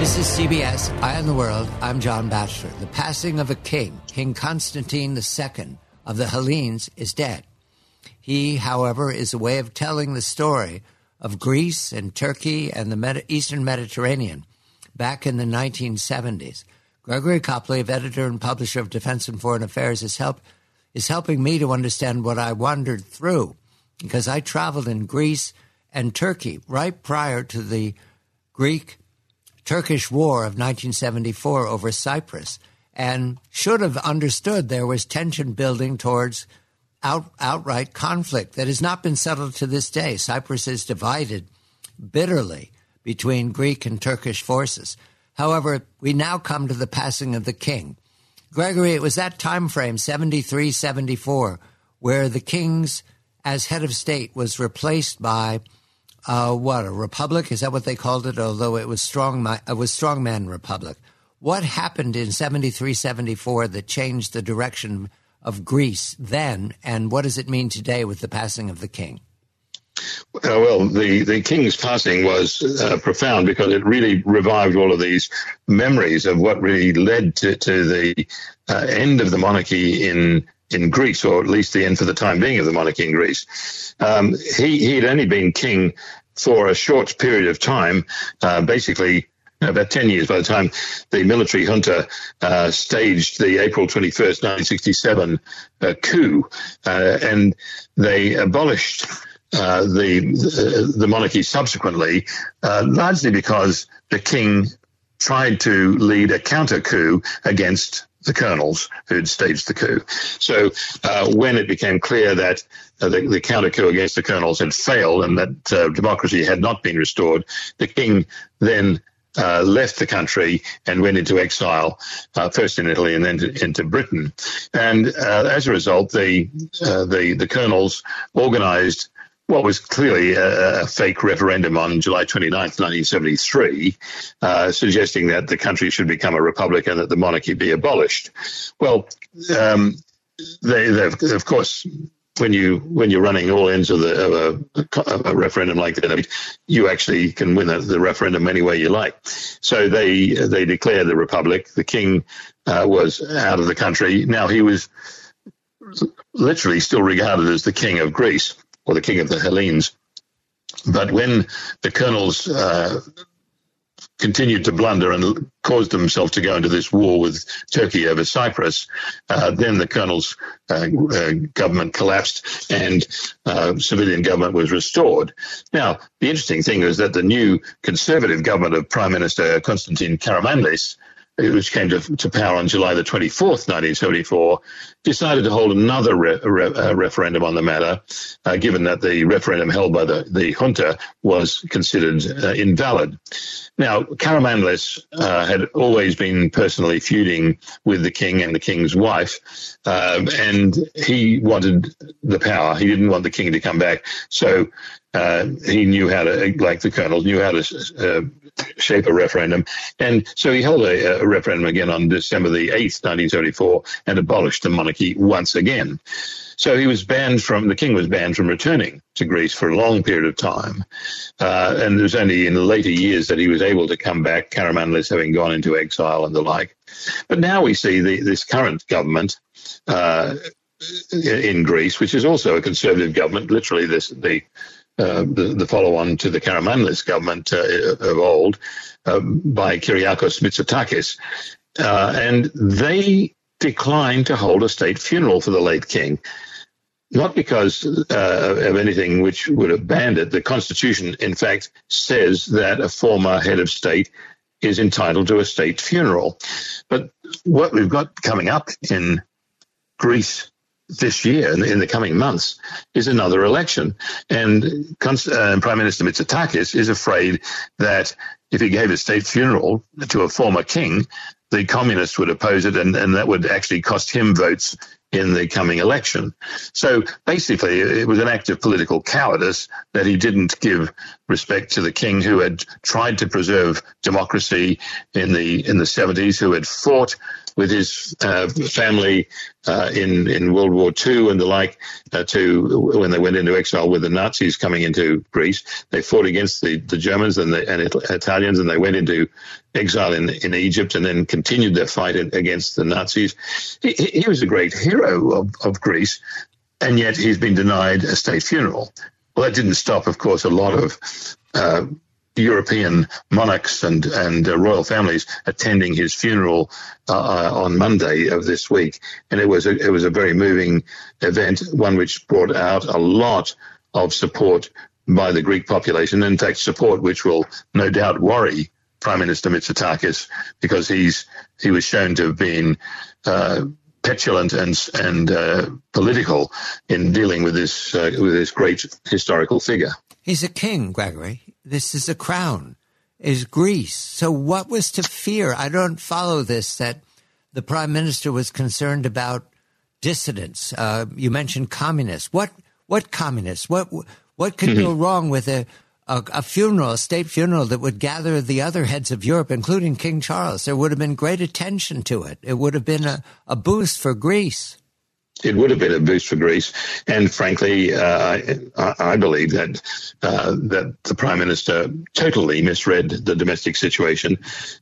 This is CBS Eye on the World. I'm John Batchelor. The passing of a king, King Constantine II of the Hellenes, is dead. He, however, is a way of telling the story of Greece and Turkey and the Eastern Mediterranean back in the 1970s. Gregory Koplev, editor and publisher of Defense and Foreign Affairs, is helping me to understand what I wandered through, because I traveled in Greece and Turkey right prior to the Greek-Turkish War of 1974 over Cyprus, and should have understood there was tension building towards outright conflict that has not been settled to this day. Cyprus is divided bitterly between Greek and Turkish forces. However, we now come to the passing of the king. Gregory, it was that time frame, 73, 74, where the king's, as head of state, was replaced by a republic? Is that what they called it? Although it was strongman republic. What happened in 73, 74 that changed the direction of Greece then, and what does it mean today with the passing of the king? Well, the king's passing was profound because it really revived all of these memories of what really led to the end of the monarchy in Greece, or at least the end for the time being of the monarchy in Greece. He had only been king for a short period of time, basically about 10 years by the time the military junta staged the April 21st, 1967 coup, and they abolished the monarchy subsequently, largely because the king tried to lead a counter coup against the colonels who'd staged the coup. So when it became clear that the counter coup against the colonels had failed and that democracy had not been restored, the king then left the country and went into exile, first in Italy and then into Britain. And as a result, the colonels organized what was clearly a fake referendum on July 29th, 1973, suggesting that the country should become a republic and that the monarchy be abolished. Well, they of course, when you're running all ends of a referendum like that, you actually can win the referendum any way you like. So they declared the republic. The king was out of the country. Now, he was literally still regarded as the king of Greece, or the king of the Hellenes. But when the colonels continued to blunder and caused themselves to go into this war with Turkey over Cyprus, then the colonels' government collapsed and civilian government was restored. Now, the interesting thing is that the new conservative government of Prime Minister Konstantin Karamanlis, which came to power on July the 24th, 1974, decided to hold another referendum on the matter, given that the referendum held by the junta was considered invalid. Now, Karamanlis had always been personally feuding with the king and the king's wife, and he wanted the power. He didn't want the king to come back, so he knew how to, like the colonels, knew how to shape a referendum. And so he held a referendum again on December the 8th, 1974, and abolished the monarchy once again. So the king was banned from returning to Greece for a long period of time. And it was only in the later years that he was able to come back, Karamanlis having gone into exile and the like. But now we see this current government in Greece, which is also a conservative government, literally the follow-on to the Karamanlis government of old, by Kyriakos Mitsotakis. And they declined to hold a state funeral for the late king, not because of anything which would have banned it. The Constitution, in fact, says that a former head of state is entitled to a state funeral. But what we've got coming up in Greece this year, in the coming months, is another election. And Prime Minister Mitsotakis is afraid that if he gave a state funeral to a former king, the communists would oppose it, and that would actually cost him votes in the coming election. So basically, it was an act of political cowardice that he didn't give respect to the king, who had tried to preserve democracy in the 70s, who had fought with his family in World War II and the like, to when they went into exile with the Nazis coming into Greece. They fought against the Germans and Italians, and they went into exile in Egypt and then continued their fight against the Nazis. He was a great hero of Greece, and yet he's been denied a state funeral. Well, that didn't stop, of course, a lot of European monarchs and royal families attending his funeral on Monday of this week, and it was a very moving event, one which brought out a lot of support by the Greek population. In fact, support which will no doubt worry Prime Minister Mitsotakis, because he was shown to have been petulant and political in dealing with this great historical figure. He's a king, Gregory. This is a crown, is Greece. So what was to fear? I don't follow this, that the prime minister was concerned about dissidents. You mentioned communists. What communists? What could go wrong with a funeral, a state funeral that would gather the other heads of Europe, including King Charles? There would have been great attention to it. It would have been a boost for Greece. It would have been a boost for Greece, and frankly, I believe that the Prime Minister totally misread the domestic situation.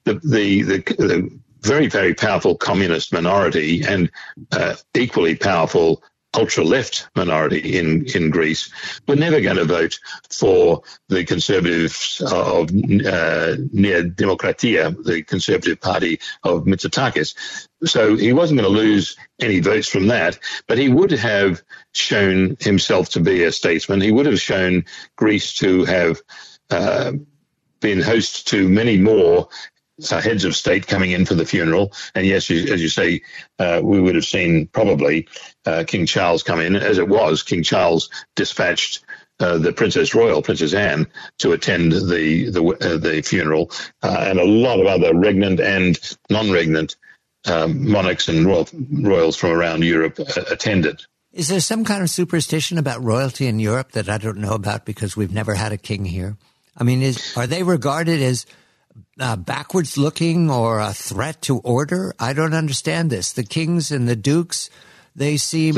The very, very powerful communist minority and equally powerful ultra-left minority in Greece were never going to vote for the conservatives of Nea Demokratia, the conservative party of Mitsotakis. So he wasn't going to lose any votes from that, but he would have shown himself to be a statesman. He would have shown Greece to have been host to many more heads of state coming in for the funeral. And yes, as you say, we would have seen probably King Charles come in. As it was, King Charles dispatched the Princess Royal, Princess Anne, to attend the funeral, and a lot of other regnant and non-regnant monarchs and royals from around Europe attended. Is there some kind of superstition about royalty in Europe that I don't know about because we've never had a king here? I mean, are they regarded as backwards looking or a threat to order? I don't understand this. The kings and the dukes, they seem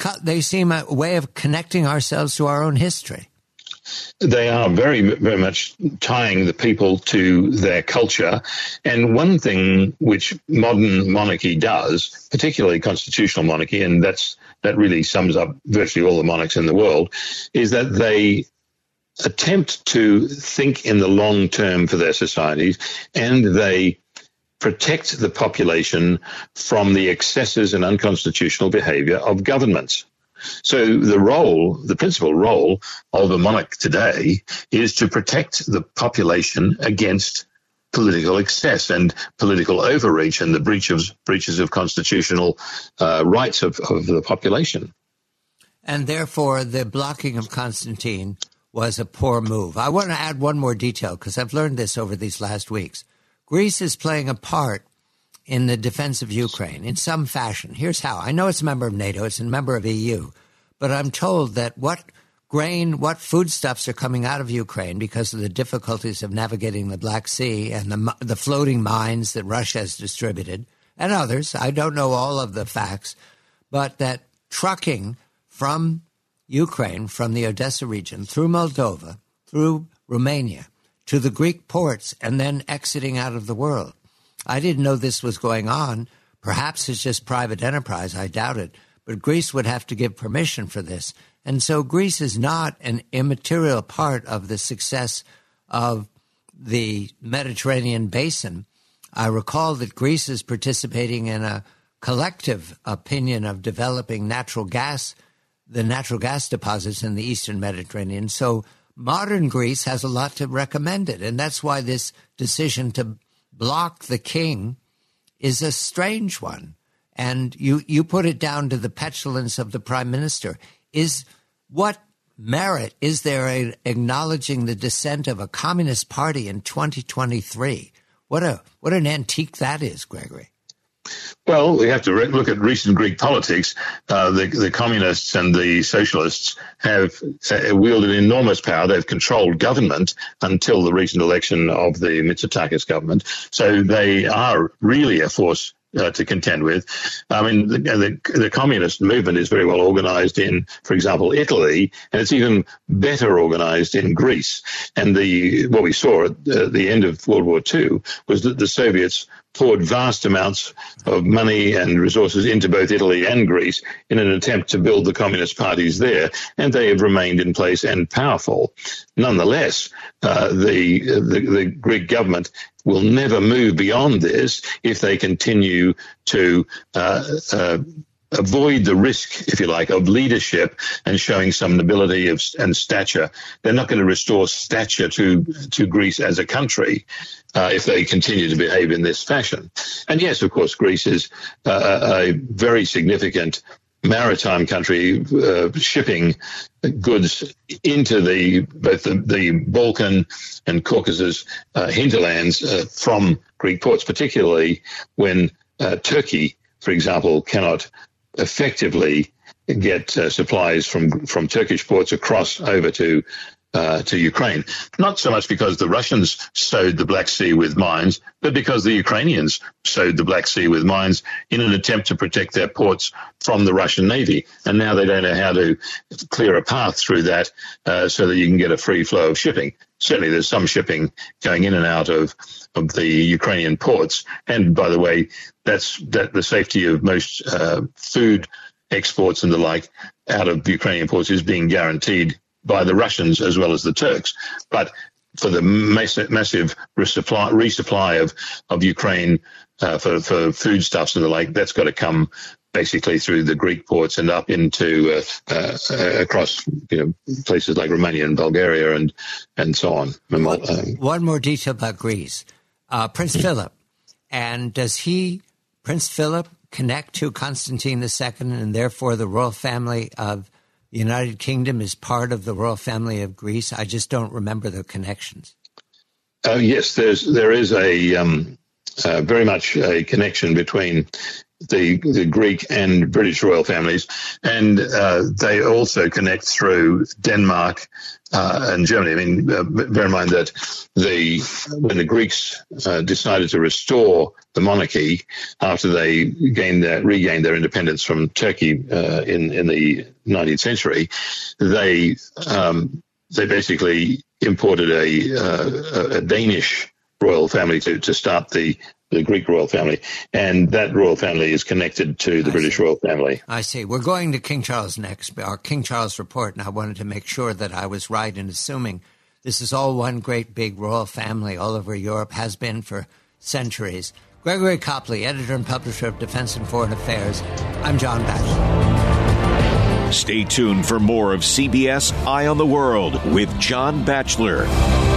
a way of connecting ourselves to our own history. They are very, very much tying the people to their culture. And one thing which modern monarchy does, particularly constitutional monarchy, and that really sums up virtually all the monarchs in the world, is that they attempt to think in the long term for their societies, and they protect the population from the excesses and unconstitutional behavior of governments. So the principal role of a monarch today is to protect the population against political excess and political overreach and the breaches of constitutional rights of the population. And therefore, the blocking of Constantine was a poor move. I want to add one more detail because I've learned this over these last weeks. Greece is playing a part in the defense of Ukraine in some fashion. Here's how. I know it's a member of NATO, it's a member of EU, but I'm told that what foodstuffs are coming out of Ukraine because of the difficulties of navigating the Black Sea and the floating mines that Russia has distributed and others. I don't know all of the facts, but that trucking from Ukraine, from the Odessa region, through Moldova, through Romania, to the Greek ports, and then exiting out of the world. I didn't know this was going on. Perhaps it's just private enterprise. I doubt it. But Greece would have to give permission for this. And so Greece is not an immaterial part of the success of the Mediterranean basin. I recall that Greece is participating in a collective opinion of developing the natural gas deposits in the Eastern Mediterranean. So modern Greece has a lot to recommend it. And that's why this decision to block the king is a strange one. And you put it down to the petulance of the prime minister. What merit is there in acknowledging the descent of a communist party in 2023? What an antique that is, Gregory. Well, we have to look at recent Greek politics. The communists and the socialists have wielded enormous power. They've controlled government until the recent election of the Mitsotakis government. So they are really a force to contend with. I mean, the communist movement is very well organized in, for example, Italy, and it's even better organized in Greece. And what we saw at the end of World War II was that the Soviets poured vast amounts of money and resources into both Italy and Greece in an attempt to build the communist parties there, and they have remained in place and powerful. Nonetheless, the Greek government will never move beyond this if they continue to avoid the risk, if you like, of leadership and showing some nobility and stature. They're not going to restore stature to Greece as a country if they continue to behave in this fashion. And yes, of course, Greece is a very significant maritime country, shipping goods into both the Balkan and Caucasus hinterlands from Greek ports, particularly when Turkey, for example, cannot effectively get supplies from Turkish ports across over to Ukraine. Not so much because the Russians sowed the Black Sea with mines, but because the Ukrainians sowed the Black Sea with mines in an attempt to protect their ports from the Russian Navy. And now they don't know how to clear a path through that so that you can get a free flow of shipping. Certainly there's some shipping going in and out of the Ukrainian ports. And by the way, that the safety of most food exports and the like out of Ukrainian ports is being guaranteed by the Russians as well as the Turks. But for the massive resupply of Ukraine for foodstuffs and the like, that's got to come basically through the Greek ports and up into across places like Romania and Bulgaria and so on. One more detail about Greece. Prince Philip. And does Prince Philip, connect to Constantine II, and therefore the royal family of the United Kingdom is part of the royal family of Greece? I just don't remember the connections. Yes, there is a very much a connection between the Greek and British royal families, and they also connect through Denmark and Germany. I mean, bear in mind that when the Greeks decided to restore the monarchy after they regained their independence from Turkey in the 19th century, they basically imported a Danish royal family to start the Greek royal family, and that royal family is connected to the British royal family. I see. We're going to King Charles next, our King Charles report, and I wanted to make sure that I was right in assuming this is all one great big royal family all over Europe, has been for centuries. Gregory Copley, editor and publisher of Defense and Foreign Affairs. I'm John Batchelor. Stay tuned for more of CBS Eye on the World with John Batchelor.